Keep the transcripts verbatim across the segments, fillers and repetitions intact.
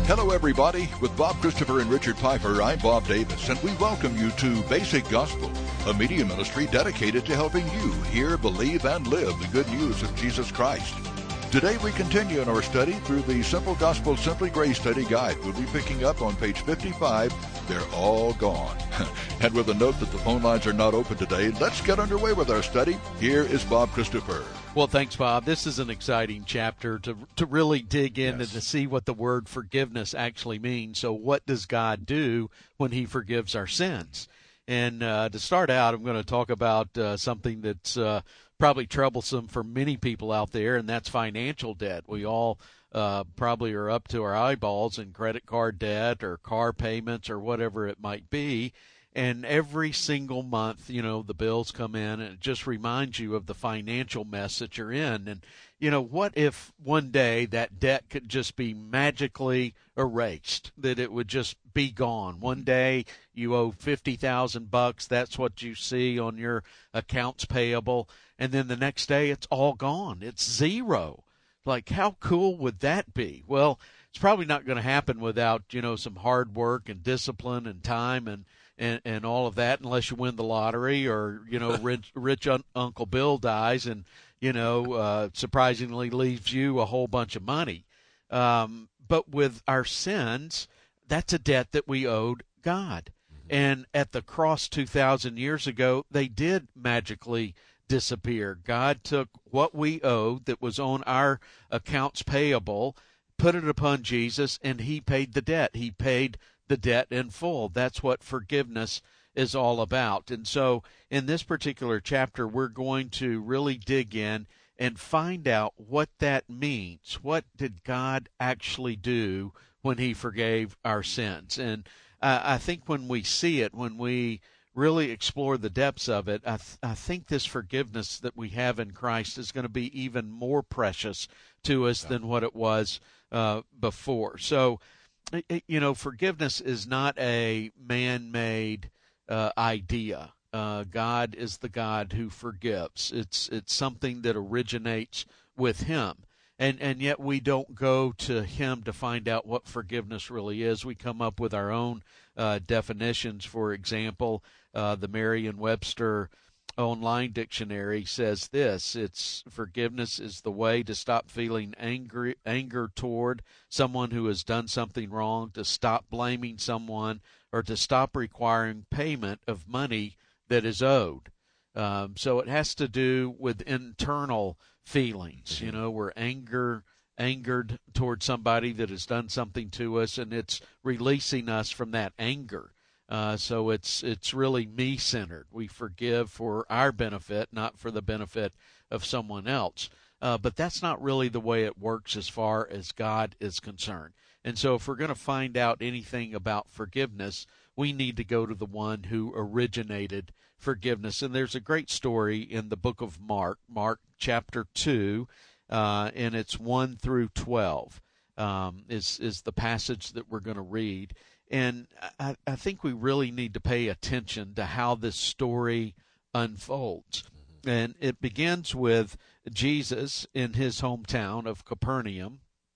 Hello, everybody. With Bob Christopher and Richard Piper, I'm Bob Davis, and we welcome you to Basic Gospel, a media ministry dedicated to helping you hear, believe, and live the good news of Jesus Christ. Today, we continue in our study through the Simple Gospel Simply Grace Study Guide. We'll be picking up on page fifty-five, They're All Gone. And with a note that the phone lines are not open today, let's get underway with our study. Here is Bob Christopher. Well, thanks, Bob. This is an exciting chapter to to really dig in Yes. and to see what the word forgiveness actually means. So what does God do when he forgives our sins? And uh, to start out, I'm going to talk about uh, something that's uh, probably troublesome for many people out there, and that's financial debt. We all uh, probably are up to our eyeballs in credit card debt or car payments or whatever it might be. And every single month, you know, the bills come in, and it just reminds you of the financial mess that you're in. And, you know, what if one day that debt could just be magically erased, that it would just be gone? One day you owe fifty thousand bucks. That's what you see on your accounts payable. And then the next day it's all gone. It's zero. Like, how cool would that be? Well, it's probably not going to happen without, you know, some hard work and discipline and time and, And, and all of that, unless you win the lottery or, you know, rich, rich un- Uncle Bill dies and, you know, uh, surprisingly leaves you a whole bunch of money. Um, but with our sins, that's a debt that we owed God. Mm-hmm. And at the cross two thousand years ago, they did magically disappear. God took what we owed that was on our accounts payable, put it upon Jesus, and he paid the debt. He paid the debt in full. That's what forgiveness is all about. And so in this particular chapter, we're going to really dig in and find out what that means. What did God actually do when he forgave our sins? And uh, I think when we see it, when we really explore the depths of it, I, th- I think this forgiveness that we have in Christ is going to be even more precious to us than what it was uh, before. So, you know, forgiveness is not a man-made uh, idea. Uh, God is the God who forgives. It's it's something that originates with him. And and yet we don't go to him to find out what forgiveness really is. We come up with our own uh, definitions. For example, uh, the Merriam-Webster Online Dictionary says this: it's forgiveness is the way to stop feeling angry, anger toward someone who has done something wrong, to stop blaming someone, or to stop requiring payment of money that is owed. Um, so it has to do with internal feelings. You know, we're anger, angered toward somebody that has done something to us, and it's releasing us from that anger. Uh, so it's it's really me-centered. We forgive for our benefit, not for the benefit of someone else. Uh, but that's not really the way it works as far as God is concerned. And so if we're going to find out anything about forgiveness, we need to go to the one who originated forgiveness. And there's a great story in the book of Mark, Mark chapter two, uh, and it's one through twelve um, is, is the passage that we're going to read. And I, I think we really need to pay attention to how this story unfolds. Mm-hmm. And it begins with Jesus in his hometown of Capernaum.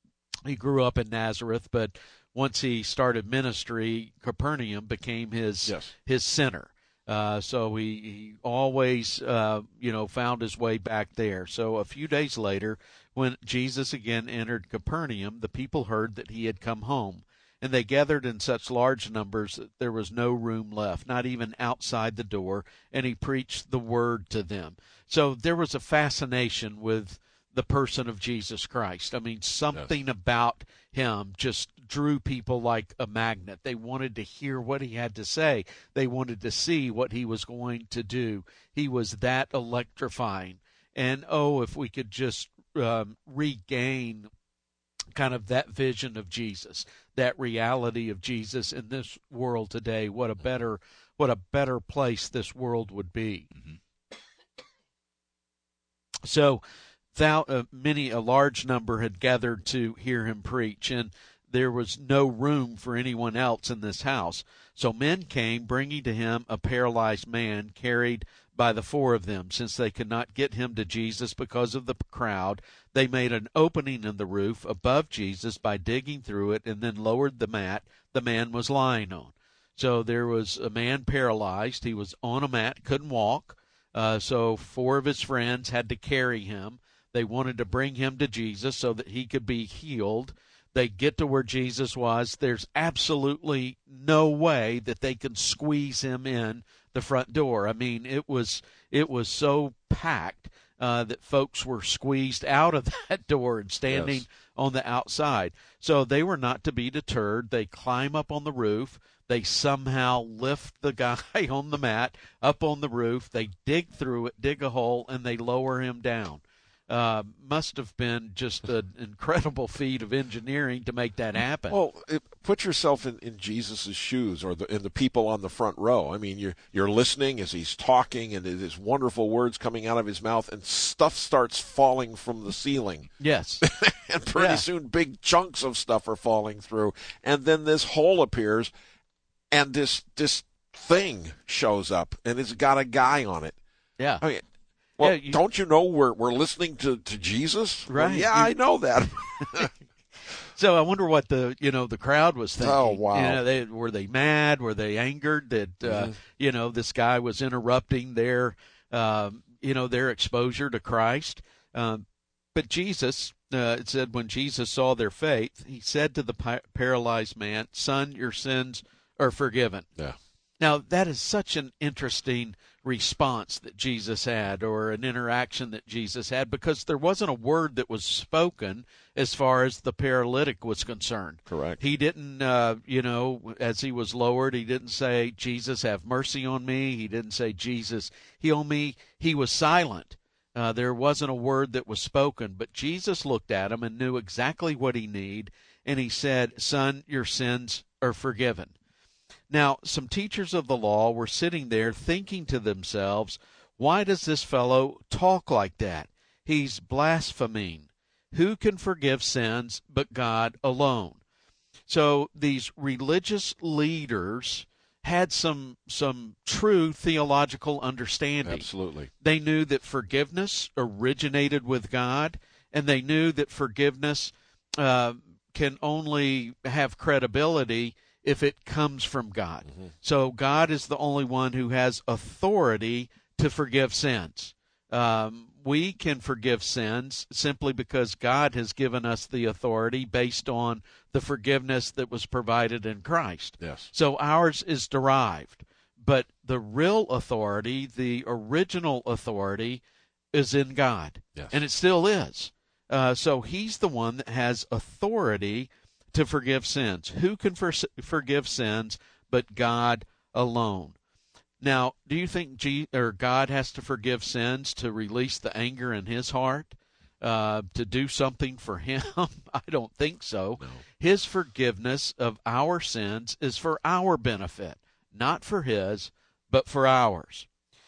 He grew up in Nazareth, but once he started ministry, Capernaum became his yes. his center. Uh, so he, he always, uh, you know, found his way back there. So a few days later, when Jesus again entered Capernaum, the people heard that he had come home. And they gathered in such large numbers that there was no room left, not even outside the door, and he preached the word to them. So there was a fascination with the person of Jesus Christ. I mean, something yes. about him just drew people like a magnet. They wanted to hear what he had to say. They wanted to see what he was going to do. He was that electrifying. And, oh, if we could just um, regain kind of that vision of Jesus, that reality of Jesus in this world today, what a better what a better place this world would be. Mm-hmm. So thou, uh, many, a large number had gathered to hear him preach, and there was no room for anyone else in this house. So men came, bringing to him a paralyzed man carried by the four of them. Since they could not get him to Jesus because of the crowd, they made an opening in the roof above Jesus by digging through it and then lowered the mat the man was lying on. So there was a man paralyzed. He was on a mat, couldn't walk. Uh, so four of his friends had to carry him. They wanted to bring him to Jesus so that he could be healed. They get to where Jesus was. There's absolutely no way that they can squeeze him in the front door. I mean, it was it was so packed uh, that folks were squeezed out of that door and standing yes. on the outside. So they were not to be deterred. They climb up on the roof. They somehow lift the guy on the mat up on the roof. They dig through it, dig a hole, and they lower him down. Uh, must have been just an incredible feat of engineering to make that happen. Well, it, put yourself in, in Jesus' shoes, or the, in the people on the front row. I mean, you're you're listening as he's talking, and there's wonderful words coming out of his mouth, and stuff starts falling from the ceiling. Yes. And pretty yeah. soon, big chunks of stuff are falling through, and then this hole appears, and this this thing shows up, and it's got a guy on it. Yeah. I mean, Well, yeah, you, don't you know we're we're listening to, to Jesus? Right. Well, yeah, you, I know that. So I wonder what the you know the crowd was thinking. Oh wow! You know, they, were they mad? Were they angered that uh, mm-hmm. you know this guy was interrupting their um, you know their exposure to Christ? Um, but Jesus, uh, it said, when Jesus saw their faith, he said to the pi- paralyzed man, "Son, your sins are forgiven." Yeah. Now, that is such an interesting response that Jesus had, or an interaction that Jesus had, because there wasn't a word that was spoken as far as the paralytic was concerned. Correct. He didn't, uh, you know, as he was lowered, he didn't say, "Jesus, have mercy on me." He didn't say, "Jesus, heal me." He was silent. Uh, there wasn't a word that was spoken, but Jesus looked at him and knew exactly what he needed, and he said, "Son, your sins are forgiven." Now, some teachers of the law were sitting there thinking to themselves, "Why does this fellow talk like that? He's blaspheming. Who can forgive sins but God alone?" So these religious leaders had some some true theological understanding. Absolutely. They knew that forgiveness originated with God, and they knew that forgiveness uh, can only have credibility if it comes from God. Mm-hmm. So God is the only one who has authority to forgive sins. Um, we can forgive sins simply because God has given us the authority based on the forgiveness that was provided in Christ. Yes. So ours is derived. But the real authority, the original authority, is in God. Yes. And it still is. Uh, so he's the one that has authority to forgive sins. Who can for- forgive sins but God alone? Now, do you think G- or God has to forgive sins to release the anger in his heart, uh, to do something for him? I don't think so. No. His forgiveness of our sins is for our benefit, not for his, but for ours.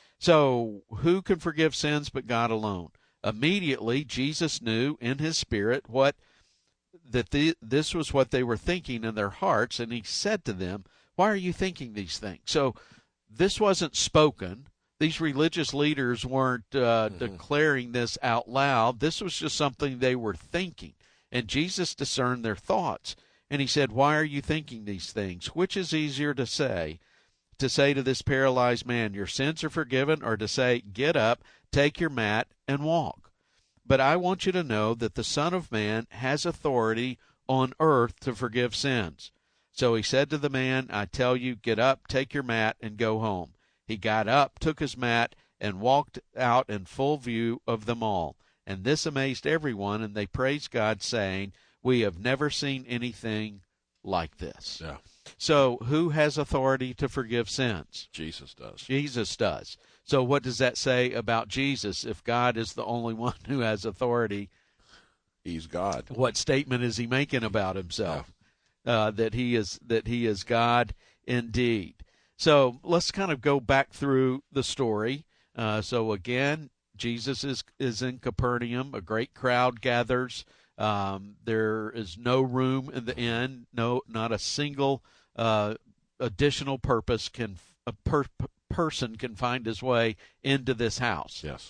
So who can forgive sins but God alone? Immediately, Jesus knew in his spirit what that the, this was what they were thinking in their hearts, and he said to them, "Why are you thinking these things?" So this wasn't spoken. These religious leaders weren't uh, mm-hmm. declaring this out loud. This was just something they were thinking. And Jesus discerned their thoughts, and he said, "Why are you thinking these things? Which is easier to say, to say to this paralyzed man, 'Your sins are forgiven,' or to say, 'Get up, take your mat, and walk'? But I want you to know that the Son of Man has authority on earth to forgive sins." So he said to the man, "I tell you, get up, take your mat, and go home." He got up, took his mat, and walked out in full view of them all. And this amazed everyone, and they praised God, saying, "We have never seen anything like this." Yeah. So who has authority to forgive sins? Jesus does. Jesus does. So what does that say about Jesus? If God is the only one who has authority, he's God. What statement is he making about himself? Yeah. Uh, that he is that he is God indeed. So let's kind of go back through the story. Uh, so again, Jesus is is in Capernaum. A great crowd gathers. Um, there is no room in the inn. No, not a single uh, additional purpose can a per, person can find his way into this house. Yes.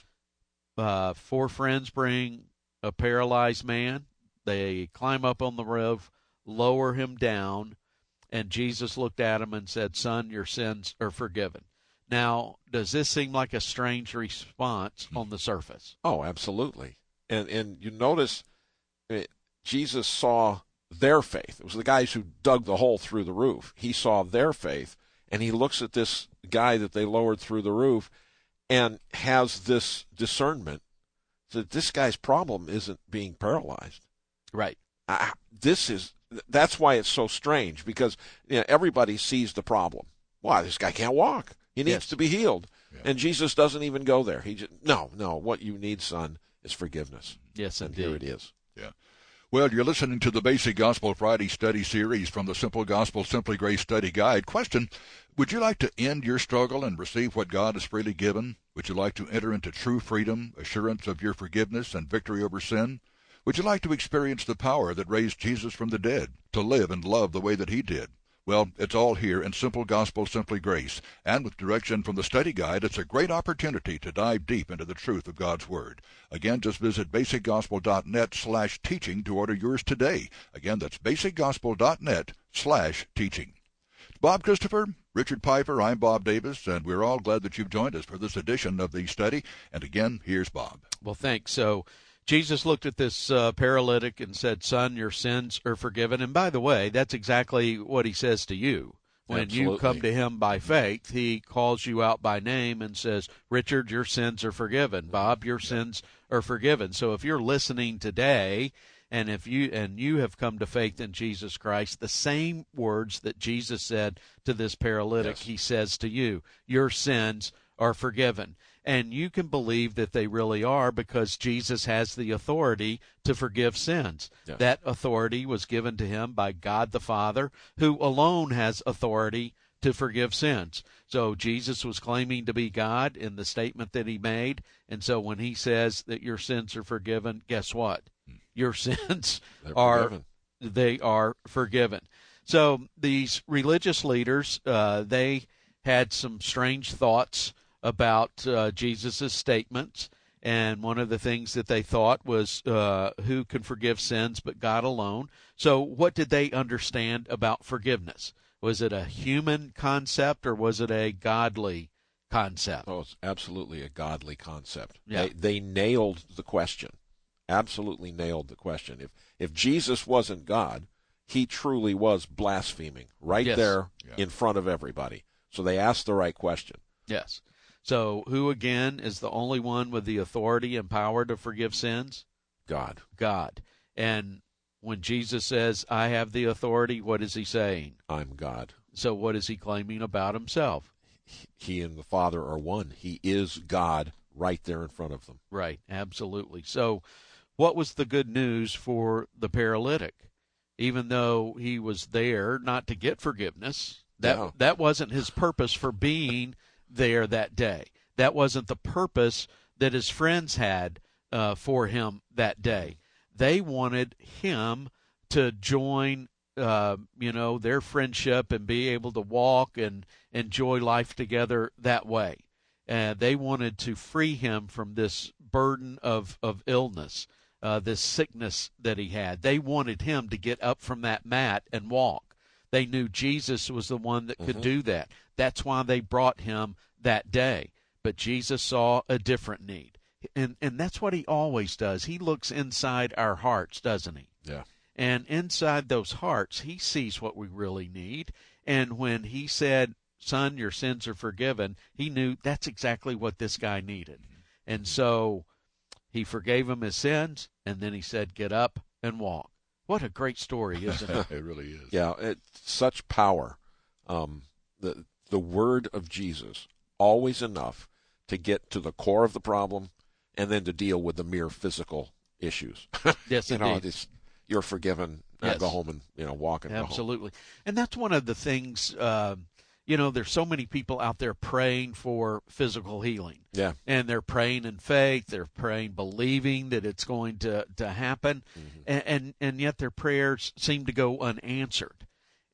Uh, four friends bring a paralyzed man. They climb up on the roof, lower him down, and Jesus looked at him and said, "Son, your sins are forgiven." Now, does this seem like a strange response on the surface? Oh, absolutely. And and you notice it, Jesus saw their faith. It was the guys who dug the hole through the roof. He saw their faith, and he looks at this guy that they lowered through the roof and has this discernment that this guy's problem isn't being paralyzed. Right. Uh, this is that's why it's so strange, because you know, everybody sees the problem. Wow, this guy can't walk. He needs Yes. to be healed. Yeah. And Jesus doesn't even go there. He just, no, no, what you need, son, is forgiveness. Yes, And indeed. here it is. Yeah. Well, you're listening to the Basic Gospel Friday study series from the Simple Gospel Simply Grace Study Guide. Question, would you like to end your struggle and receive what God has freely given? Would you like to enter into true freedom, assurance of your forgiveness, and victory over sin? Would you like to experience the power that raised Jesus from the dead, to live and love the way that he did? Well, it's all here in Simple Gospel, Simply Grace. And with direction from the study guide, it's a great opportunity to dive deep into the truth of God's Word. Again, just visit basic gospel dot net slash teaching to order yours today. Again, that's basic gospel dot net slash teaching. Bob Christopher, Richard Piper, I'm Bob Davis, and we're all glad that you've joined us for this edition of the study. And again, here's Bob. Well, thanks. So Jesus looked at this uh, paralytic and said, "Son, your sins are forgiven." And by the way, that's exactly what he says to you. When Absolutely. you come to him by faith, he calls you out by name and says, "Richard, your sins are forgiven. Bob, your sins are forgiven." So if you're listening today, and if you and you have come to faith in Jesus Christ, the same words that Jesus said to this paralytic, Yes. he says to you, "Your sins are forgiven." And you can believe that they really are, because Jesus has the authority to forgive sins. Yes. That authority was given to him by God the Father, who alone has authority to forgive sins. So Jesus was claiming to be God in the statement that he made. And so when he says that your sins are forgiven, guess what? Your sins They're are forgiven. they are forgiven. So these religious leaders, uh, they had some strange thoughts about uh, Jesus' statements, and one of the things that they thought was, uh, who can forgive sins but God alone? So what did they understand about forgiveness? Was it a human concept, or was it a godly concept? Oh, it's absolutely a godly concept. Yeah. They, they nailed the question. Absolutely nailed the question. If if Jesus wasn't God, he truly was blaspheming right Yes. there Yeah. in front of everybody. So they asked the right question. Yes. So who, again, is the only one with the authority and power to forgive sins? God. God. And when Jesus says, "I have the authority," what is he saying? I'm God. So what is he claiming about himself? He and the Father are one. He is God right there in front of them. Right, absolutely. So what was the good news for the paralytic? Even though he was there not to get forgiveness, that Yeah. that wasn't his purpose for being there that day. That wasn't the purpose that his friends had uh, for him that day. They wanted him to join, uh, you know, their friendship and be able to walk and enjoy life together that way. Uh, they wanted to free him from this burden of, of illness, uh, this sickness that he had. They wanted him to get up from that mat and walk. They knew Jesus was the one that could Mhm. do that. That's why they brought him that day. But Jesus saw a different need. And and that's what he always does. He looks inside our hearts, doesn't he? Yeah. And inside those hearts, he sees what we really need. And when he said, "Son, your sins are forgiven," he knew that's exactly what this guy needed. And so he forgave him his sins, and then he said, "Get up and walk." What a great story, isn't it? It really is. Yeah, it's such power. Um, the the word of Jesus, always enough to get to the core of the problem, and then to deal with the mere physical issues. Yes, you know, indeed. it's, you're forgiven. Now Yes. go home and you know walk and go home. Absolutely. And that's one of the things, uh, you know, there's so many people out there praying for physical healing. Yeah. And they're praying in faith. They're praying believing that it's going to, to happen. Mm-hmm. And, and, and yet their prayers seem to go unanswered.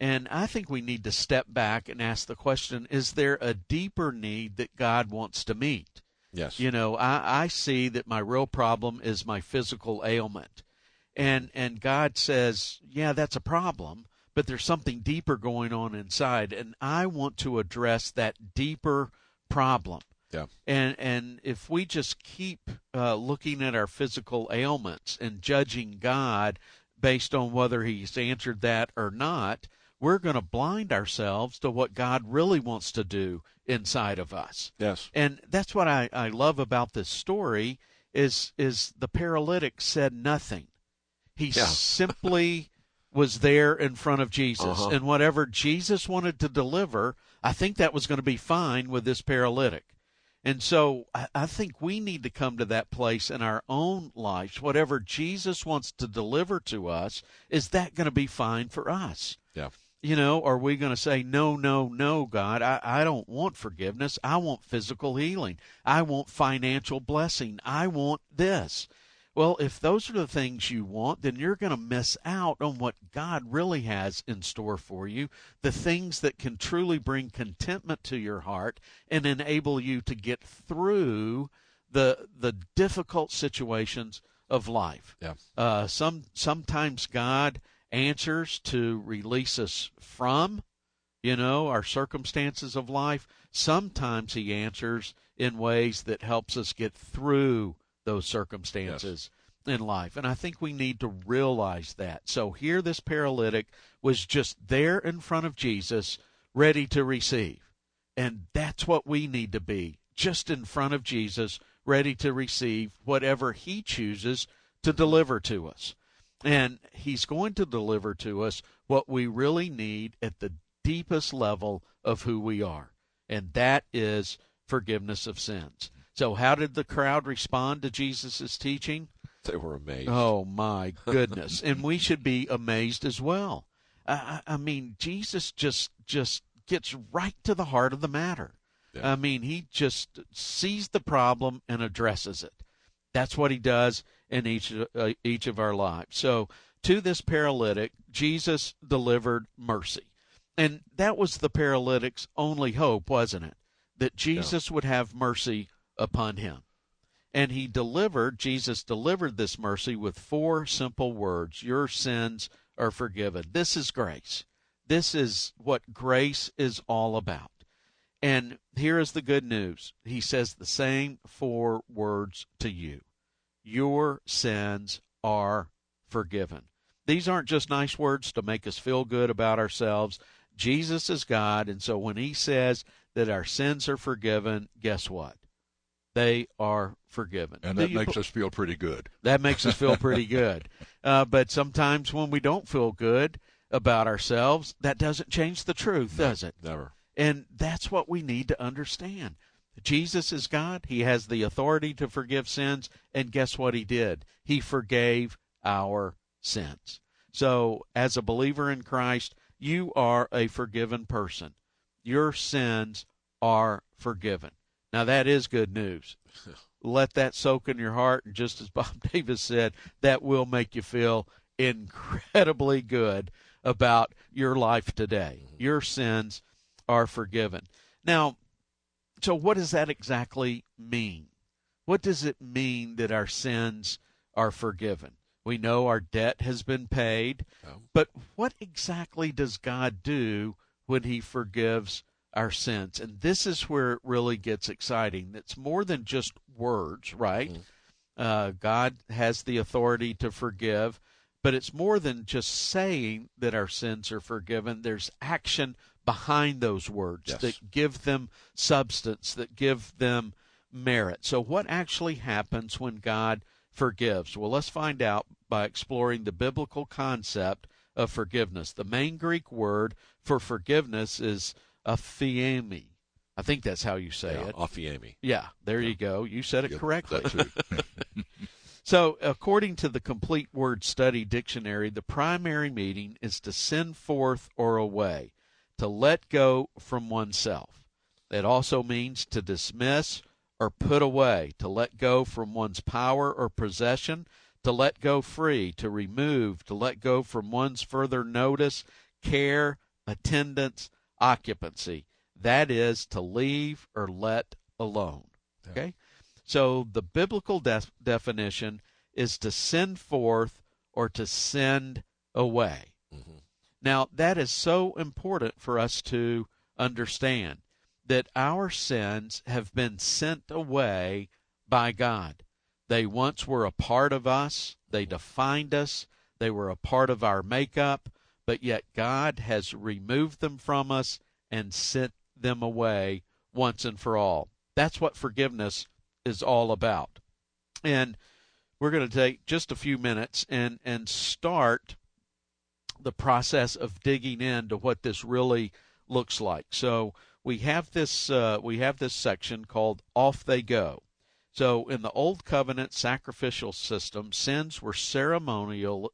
And I think we need to step back and ask the question, is there a deeper need that God wants to meet? Yes. You know, I, I see that my real problem is my physical ailment. And and God says, yeah, that's a problem, but there's something deeper going on inside, and I want to address that deeper problem. Yeah. And and if we just keep uh, looking at our physical ailments and judging God based on whether he's answered that or not, we're going to blind ourselves to what God really wants to do inside of us. Yes. And that's what I, I love about this story is is the paralytic said nothing. He Yeah. simply was there in front of Jesus. Uh-huh. And whatever Jesus wanted to deliver, I think that was going to be fine with this paralytic. And so I, I think we need to come to that place in our own lives. Whatever Jesus wants to deliver to us, is that going to be fine for us? Yeah. You know, are we going to say, no, no, no, God, I, I don't want forgiveness. I want physical healing. I want financial blessing. I want this. Well, if those are the things you want, then you're going to miss out on what God really has in store for you, the things that can truly bring contentment to your heart and enable you to get through the the difficult situations of life. Yeah. Uh, some sometimes God answers to release us from, you know, our circumstances of life. Sometimes he answers in ways that helps us get through those circumstances yes. in life. And I think we need to realize that. So here this paralytic was just there in front of Jesus, ready to receive. And that's what we need to be, just in front of Jesus, ready to receive whatever he chooses to deliver to us. And he's going to deliver to us what we really need at the deepest level of who we are. And that is forgiveness of sins. So how did the crowd respond to Jesus' teaching? They were amazed. Oh, my goodness. And we should be amazed as well. I, I mean, Jesus just just gets right to the heart of the matter. Yeah. I mean, he just sees the problem and addresses it. That's what he does in each, uh, each of our lives. So to this paralytic, Jesus delivered mercy. And that was the paralytic's only hope, wasn't it? That Jesus yeah. would have mercy upon him. And he delivered, Jesus delivered this mercy with four simple words. Your sins are forgiven. This is grace. This is what grace is all about. And here is the good news. He says the same four words to you. Your sins are forgiven. These aren't just nice words to make us feel good about ourselves. Jesus is God, and so when he says that our sins are forgiven, guess what? They are forgiven. And that makes us feel pretty good. That makes us feel pretty good. Uh, but sometimes when we don't feel good about ourselves, that doesn't change the truth, no, does it? Never. And that's what we need to understand. Jesus is God. He has the authority to forgive sins. And guess what he did? He forgave our sins. So as a believer in Christ, you are a forgiven person. Your sins are forgiven. Now, that is good news. Let that soak in your heart, and just as Bob Davis said, that will make you feel incredibly good about your life today. Your sins are forgiven. Now, so what does that exactly mean? What does it mean that our sins are forgiven? We know our debt has been paid, but what exactly does God do when he forgives our sins? And this is where it really gets exciting. It's more than just words, right? Mm-hmm. Uh, God has the authority to forgive, but it's more than just saying that our sins are forgiven. There's action behind those words yes. that give them substance, that give them merit. So what actually happens when God forgives? Well, let's find out by exploring the biblical concept of forgiveness. The main Greek word for forgiveness is aphiemi. I think that's how you say yeah, it. Aphiemi. Yeah, there yeah. you go. You said it Yep, correctly. That too. So, according to the Complete Word Study Dictionary, the primary meaning is to send forth or away, to let go from oneself. It also means to dismiss or put away, to let go from one's power or possession, to let go free, to remove, to let go from one's further notice, care, attendance, occupancy. That is to leave or let alone. Okay? So the biblical def- definition is to send forth or to send away. Mm-hmm. Now, that is so important for us to understand, that our sins have been sent away by God. They once were a part of us. They defined us. They were a part of our makeup, but yet God has removed them from us and sent them away once and for all. That's what forgiveness is all about. And we're going to take just a few minutes and, and start the process of digging into what this really looks like. So we have this uh, we have this section called Off They Go. So in the Old Covenant sacrificial system, sins were ceremonially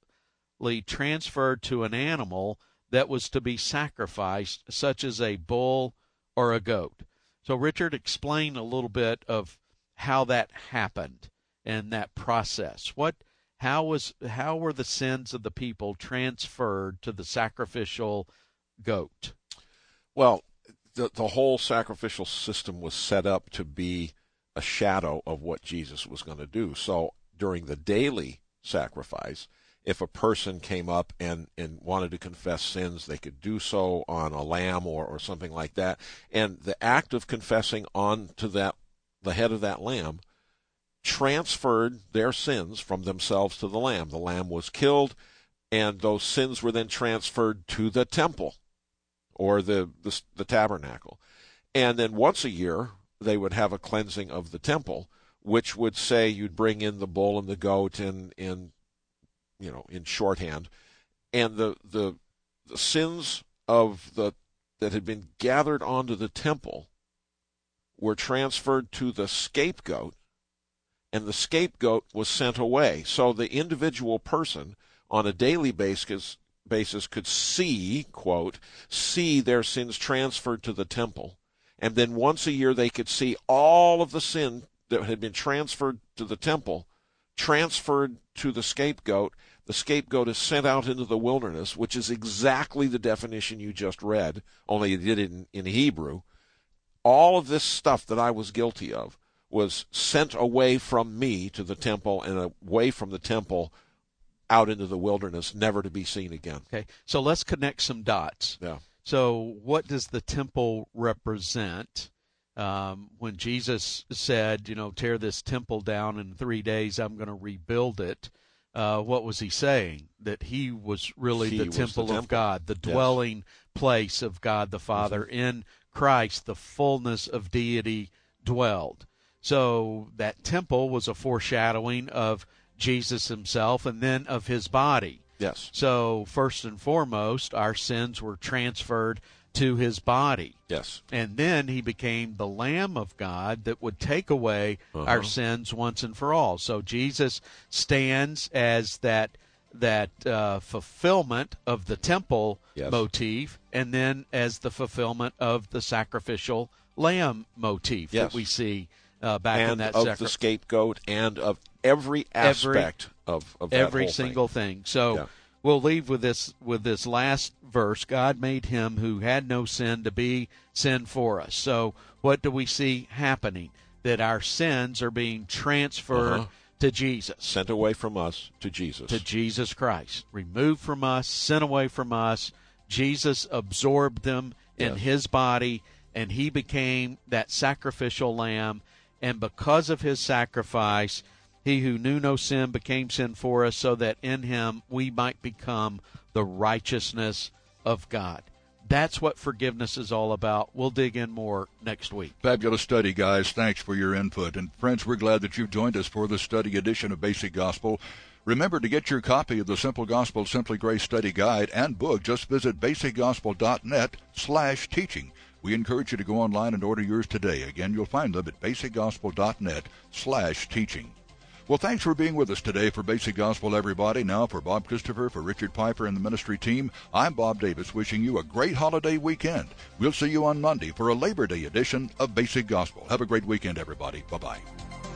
transferred to an animal that was to be sacrificed, such as a bull or a goat. So Richard, explain a little bit of how that happened and that process. What, how was, how were the sins of the people transferred to the sacrificial goat? Well, the the whole sacrificial system was set up to be a shadow of what Jesus was going to do. So during the daily sacrifice, if a person came up and, and wanted to confess sins, they could do so on a lamb or, or something like that. And the act of confessing onto that the head of that lamb transferred their sins from themselves to the lamb. The lamb was killed, and those sins were then transferred to the temple or the, the, the tabernacle. And then once a year, they would have a cleansing of the temple, which would say you'd bring in the bull and the goat in, in you know, in shorthand. And the, the, the sins of the that had been gathered onto the temple were transferred to the scapegoat, and the scapegoat was sent away. So the individual person on a daily basis basis could see, quote, see their sins transferred to the temple. And then once a year they could see all of the sin that had been transferred to the temple transferred to the scapegoat. The scapegoat is sent out into the wilderness, which is exactly the definition you just read, only it did it in, in Hebrew. All of this stuff that I was guilty of was sent away from me to the temple and away from the temple out into the wilderness, never to be seen again. Okay, so let's connect some dots. Yeah. So what does the temple represent? Um, when Jesus said, you know, tear this temple down in three days, I'm going to rebuild it. Uh, what was he saying? That he was really he the, was temple the temple of God, the yes. dwelling place of God the Father. Mm-hmm. In Christ, the fullness of deity dwelled. So that temple was a foreshadowing of Jesus himself and then of his body. Yes. So first and foremost, our sins were transferred to his body. Yes. And then he became the Lamb of God that would take away uh-huh. our sins once and for all. So Jesus stands as that that uh, fulfillment of the temple yes. motif, and then as the fulfillment of the sacrificial lamb motif yes. that we see uh, back and in that of sacri- the scapegoat and of every aspect every, of, of that every whole single thing. thing. So yeah. we'll leave with this with this last verse. God made him who had no sin to be sin for us. So what do we see happening? That our sins are being transferred uh-huh. to Jesus. Sent away from us to Jesus. To Jesus Christ. Removed from us, sent away from us. Jesus absorbed them in yes. his body, and he became that sacrificial lamb. And because of his sacrifice, he who knew no sin became sin for us, so that in him we might become the righteousness of God. That's what forgiveness is all about. We'll dig in more next week. Fabulous study, guys. Thanks for your input. And friends, we're glad that you've joined us for the study edition of Basic Gospel. Remember, to get your copy of the Simple Gospel Simply Grace Study Guide and book, just visit basic gospel dot net slash teaching. We encourage you to go online and order yours today. Again, you'll find them at basic gospel dot net slash teaching. Well, thanks for being with us today for Basic Gospel, everybody. Now, for Bob Christopher, for Richard Piper and the ministry team, I'm Bob Davis, wishing you a great holiday weekend. We'll see you on Monday for a Labor Day edition of Basic Gospel. Have a great weekend, everybody. Bye-bye.